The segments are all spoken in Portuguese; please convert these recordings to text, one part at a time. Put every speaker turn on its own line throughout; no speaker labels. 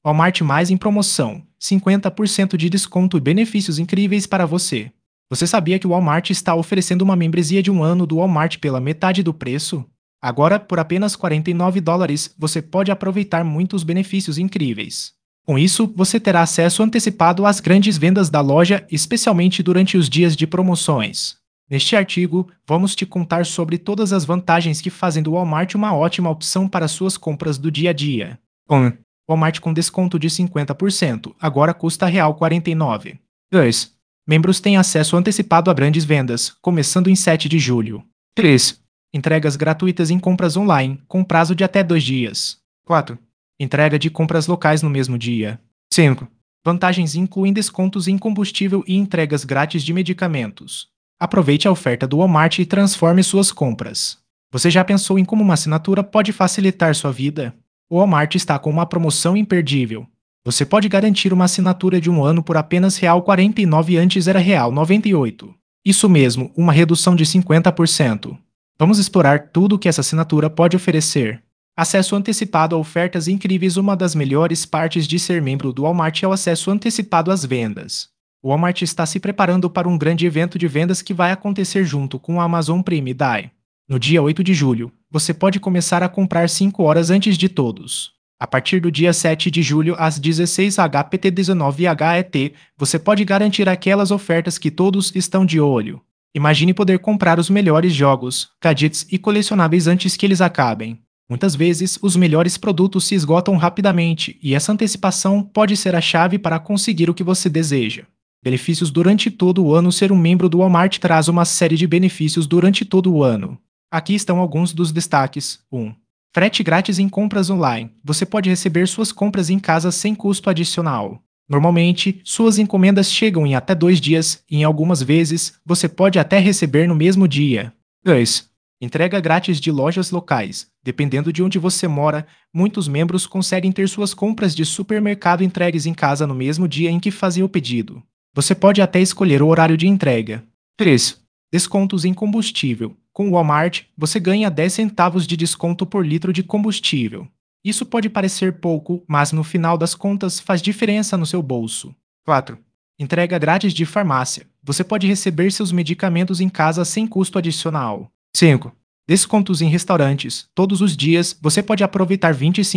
Walmart mais em promoção, 50% de desconto e benefícios incríveis para você. Você sabia que o Walmart está oferecendo uma membresia de 1 ano do Walmart pela metade do preço? Agora, por apenas $49, você pode aproveitar muitos benefícios incríveis. Com isso, você terá acesso antecipado às grandes vendas da loja, especialmente durante os dias de promoções. Neste artigo, vamos te contar sobre todas as vantagens que fazem do Walmart uma ótima opção para suas compras do dia a dia. Walmart com desconto de 50%, agora custa R$ 49. 2. Membros têm acesso antecipado a grandes vendas, começando em 7 de julho. 3. Entregas gratuitas em compras online, com prazo de até 2 dias. 4. Entrega de compras locais no mesmo dia. 5. Vantagens incluem descontos em combustível e entregas grátis de medicamentos. Aproveite a oferta do Walmart e transforme suas compras. Você já pensou em como uma assinatura pode facilitar sua vida? O Walmart está com uma promoção imperdível. Você pode garantir uma assinatura de 1 ano por apenas R$ 49, antes era R$ 98. Isso mesmo, uma redução de 50%. Vamos explorar tudo o que essa assinatura pode oferecer. Acesso antecipado a ofertas incríveis. Uma das melhores partes de ser membro do Walmart é o acesso antecipado às vendas. O Walmart está se preparando para um grande evento de vendas que vai acontecer junto com a Amazon Prime Day. No dia 8 de julho, você pode começar a comprar 5 horas antes de todos. A partir do dia 7 de julho, às 16 HPT 19 HET, você pode garantir aquelas ofertas que todos estão de olho. Imagine poder comprar os melhores jogos, gadgets e colecionáveis antes que eles acabem. Muitas vezes, os melhores produtos se esgotam rapidamente, e essa antecipação pode ser a chave para conseguir o que você deseja. Benefícios durante todo o ano. Ser um membro do Walmart traz uma série de benefícios durante todo o ano. Aqui estão alguns dos destaques. 1. Frete grátis em compras online. Você pode receber suas compras em casa sem custo adicional. Normalmente, suas encomendas chegam em até 2 dias, e em algumas vezes, você pode até receber no mesmo dia. 2. Entrega grátis de lojas locais. Dependendo de onde você mora, muitos membros conseguem ter suas compras de supermercado entregues em casa no mesmo dia em que fazem o pedido. Você pode até escolher o horário de entrega. 3. Descontos em combustível. Com o Walmart, você ganha 10 centavos de desconto por litro de combustível. Isso pode parecer pouco, mas no final das contas faz diferença no seu bolso. 4. Entrega grátis de farmácia. Você pode receber seus medicamentos em casa sem custo adicional. 5. Descontos em restaurantes. Todos os dias, você pode aproveitar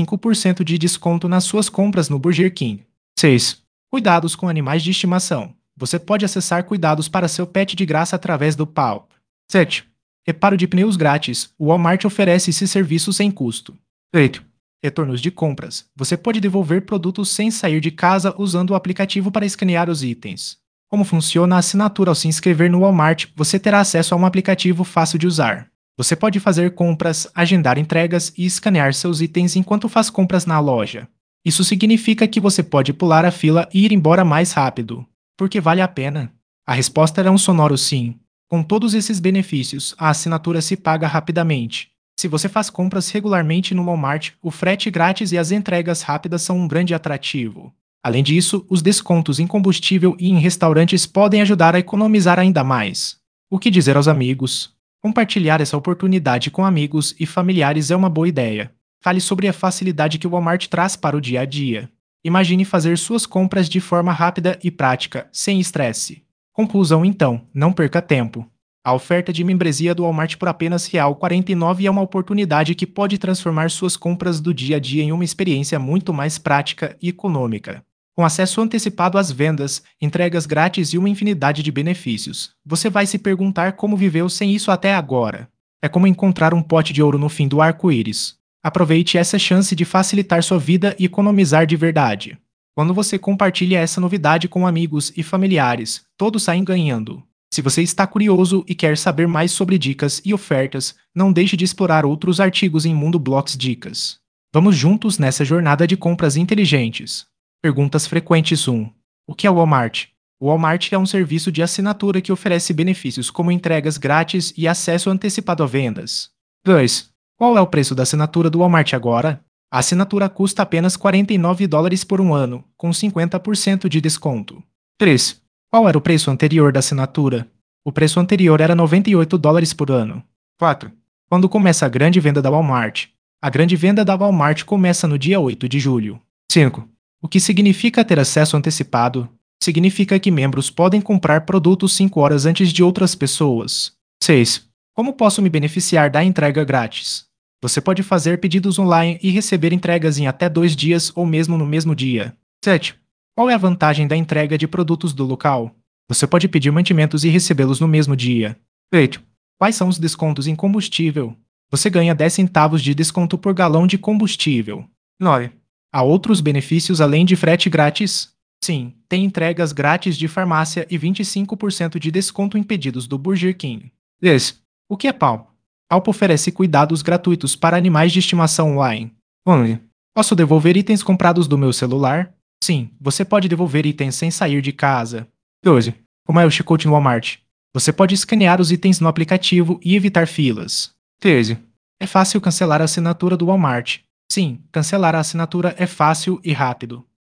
25% de desconto nas suas compras no Burger King. 6. Cuidados com animais de estimação. Você pode acessar cuidados para seu pet de graça através do PAW. 7. Reparo de pneus grátis. O Walmart oferece esse serviço sem custo. 8. Retornos de compras. Você pode devolver produtos sem sair de casa usando o aplicativo para escanear os itens. Como funciona a assinatura? Ao se inscrever no Walmart, você terá acesso a um aplicativo fácil de usar. Você pode fazer compras, agendar entregas e escanear seus itens enquanto faz compras na loja. Isso significa que você pode pular a fila e ir embora mais rápido. Porque vale a pena. A resposta era um sonoro sim. Com todos esses benefícios, a assinatura se paga rapidamente. Se você faz compras regularmente no Walmart, o frete grátis e as entregas rápidas são um grande atrativo. Além disso, os descontos em combustível e em restaurantes podem ajudar a economizar ainda mais. O que dizer aos amigos? Compartilhar essa oportunidade com amigos e familiares é uma boa ideia. Fale sobre a facilidade que o Walmart traz para o dia a dia. Imagine fazer suas compras de forma rápida e prática, sem estresse. Conclusão então, não perca tempo. A oferta de membresia do Walmart por apenas R$ 49 é uma oportunidade que pode transformar suas compras do dia a dia em uma experiência muito mais prática e econômica. Com acesso antecipado às vendas, entregas grátis e uma infinidade de benefícios, você vai se perguntar como viveu sem isso até agora. É como encontrar um pote de ouro no fim do arco-íris. Aproveite essa chance de facilitar sua vida e economizar de verdade. Quando você compartilha essa novidade com amigos e familiares, todos saem ganhando. Se você está curioso e quer saber mais sobre dicas e ofertas, não deixe de explorar outros artigos em Mundo Blogs Dicas. Vamos juntos nessa jornada de compras inteligentes. Perguntas frequentes 1. O que é o Walmart? O Walmart é um serviço de assinatura que oferece benefícios como entregas grátis e acesso antecipado a vendas. 2. Qual é o preço da assinatura do Walmart agora? A assinatura custa apenas $49 por 1 ano, com 50% de desconto. 3. Qual era o preço anterior da assinatura? O preço anterior era $98 por ano. 4. Quando começa a grande venda da Walmart? A grande venda da Walmart começa no dia 8 de julho. 5. O que significa ter acesso antecipado? Significa que membros podem comprar produtos 5 horas antes de outras pessoas. 6. Como posso me beneficiar da entrega grátis? Você pode fazer pedidos online e receber entregas em até 2 dias ou mesmo no mesmo dia. 7. Qual é a vantagem da entrega de produtos do local? Você pode pedir mantimentos e recebê-los no mesmo dia. 8. Quais são os descontos em combustível? Você ganha 10 centavos de desconto por galão de combustível. 9. Há outros benefícios além de frete grátis? Sim, tem entregas grátis de farmácia e 25% de desconto em pedidos do Burger King. 10. O que é PAW? Alpo oferece cuidados gratuitos para animais de estimação online. 11. Posso devolver itens comprados do meu celular? Sim, você pode devolver itens sem sair de casa. 12. Como é o Chicote no Walmart? Você pode escanear os itens no aplicativo e evitar filas. 13. É fácil cancelar a assinatura do Walmart. Sim, cancelar a assinatura é fácil e rápido.